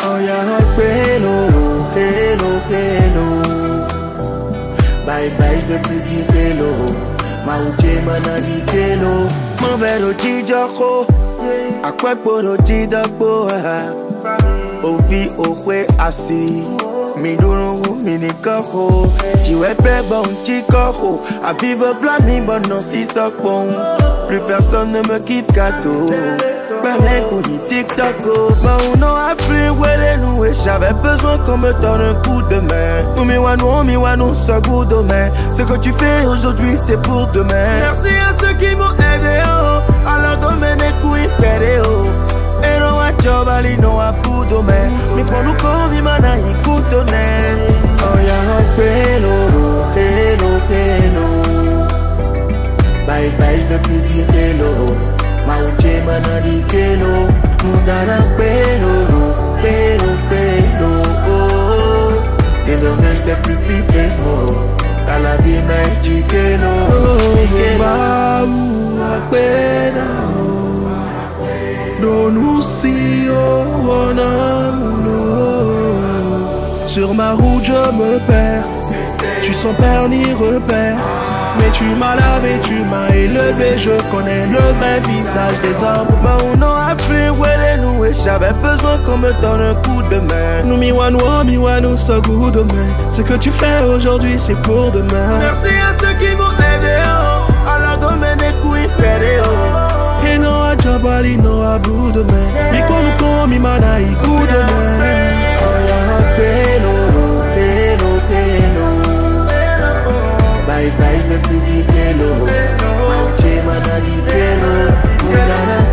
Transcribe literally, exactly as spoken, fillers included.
Oh ya hello, hello, hello. Bye bye de petit vélo. Ma uche manali kelo. Mon verre au joko. A quoi pour le jidako. Au vie au fouet assis. Mi dono mi ni koko. Tu es prêt bon chico. À vivre plein mi bon non si ça bon. Plus personne ne me kiffe gâteau. Pas mec ou ni TikTok. Mais on a appris où elle est nous. Et j'avais besoin qu'on me donne un coup de main. Nous mi wanou mi wanou ça goût demain. Ce que tu fais aujourd'hui c'est pour demain. Merci à ceux qui m'ont aidé. Oh. Alors domaine et couille péré. Oh. Et non à job ali non à coup demain. Mi pour nous comme mi mana y coûte honnête. Oh ya hello, hello, hello. Bye bye de petit vélo. Ma uche manali kelo. Mundana pelo, pelo, pelo. Oh. Désormais je fais plus piper mot. Dans la vie n'a éduqué l'eau. Baou à peine. Non nous si oh on sur ma route je me perds. Tu sans père ni repère. Mais tu m'as lavé, tu m'as élevé. Je connais le vrai visage des hommes. Mais on a appelé où elle est nous. Et j'avais besoin qu'on me donne un coup de main. Nous mi wanou, mi wanou, ça goût demain. Ce que tu fais aujourd'hui c'est pour demain. Merci à ceux qui m'ont aidé. Oh. Alors domaine et couille péré. Oh. Et non à Jabali, non à bout de main. Mi konou kon, mi mana y coup de main. Oh ya hello, hello, hello. Bye bye de petit vélo. Ma uche manali kelo.